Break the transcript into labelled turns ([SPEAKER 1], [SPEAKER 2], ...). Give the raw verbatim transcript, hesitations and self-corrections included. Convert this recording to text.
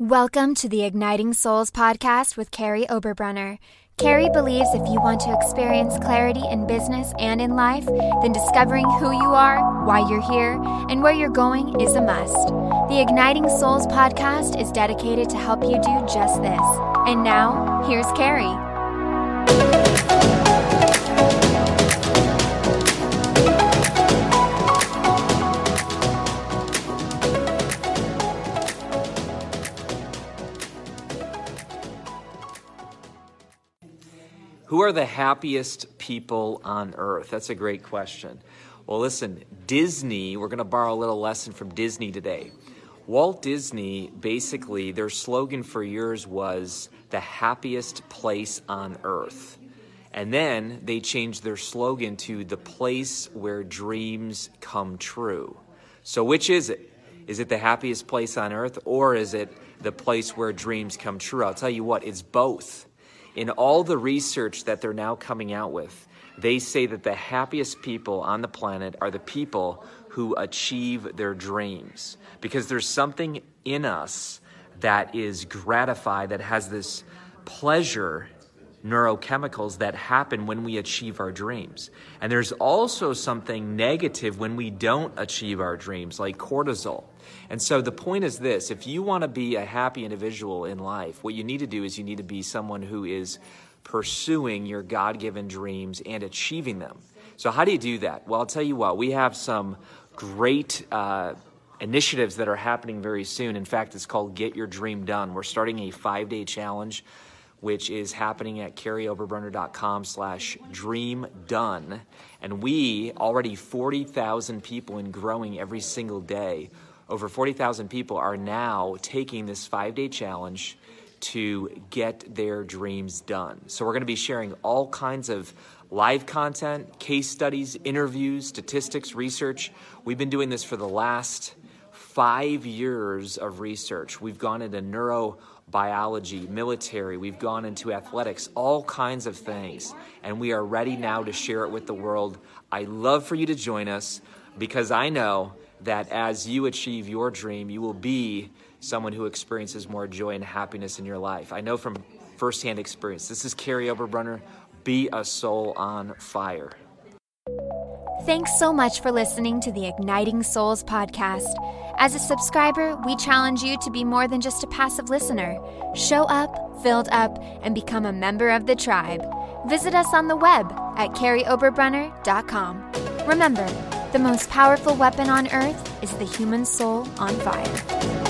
[SPEAKER 1] Welcome to the Igniting Souls podcast with Carrie Oberbrunner. Carrie believes if you want to experience clarity in business and in life, then discovering who you are, why you're here, and where you're going is a must. The Igniting Souls podcast is dedicated to help you do just this. And now, here's Carrie.
[SPEAKER 2] Who are the happiest people on earth? That's a great question. Well, listen, Disney, we're going to borrow a little lesson from Disney today. Walt Disney, basically, their slogan for years was the happiest place on earth. And then they changed their slogan to the place where dreams come true. So which is it? Is it the happiest place on earth, or is it the place where dreams come true? I'll tell you what, it's both. In all the research that they're now coming out with, they say that the happiest people on the planet are the people who achieve their dreams. Because there's something in us that is gratified, that has this pleasure neurochemicals that happen when we achieve our dreams. And there's also something negative when we don't achieve our dreams, like cortisol. And so the point is this: if you want to be a happy individual in life, what you need to do is you need to be someone who is pursuing your God-given dreams and achieving them. So how do you do that? Well, I'll tell you what, we have some great uh, initiatives that are happening very soon. In fact, it's called Get Your Dream Done. We're starting a five-day challenge, which is happening at carrieoberbrunner.com slash dream done. And we, already forty thousand people and growing every single day, over forty thousand people are now taking this five-day challenge to get their dreams done. So we're going to be sharing all kinds of live content, case studies, interviews, statistics, research. We've been doing this for the last five years of research. We've gone into neurobiology, military, we've gone into athletics, all kinds of things. And we are ready now to share it with the world. I'd love for you to join us, because I know that as you achieve your dream, you will be someone who experiences more joy and happiness in your life. I know from firsthand experience. This is Carrie Oberbrunner. Be a soul on fire.
[SPEAKER 1] Thanks so much for listening to the Igniting Souls podcast. As a subscriber, we challenge you to be more than just a passive listener. Show up, filled up, and become a member of the tribe. Visit us on the web at carrie oberbrunner dot com. Remember, the most powerful weapon on earth is the human soul on fire.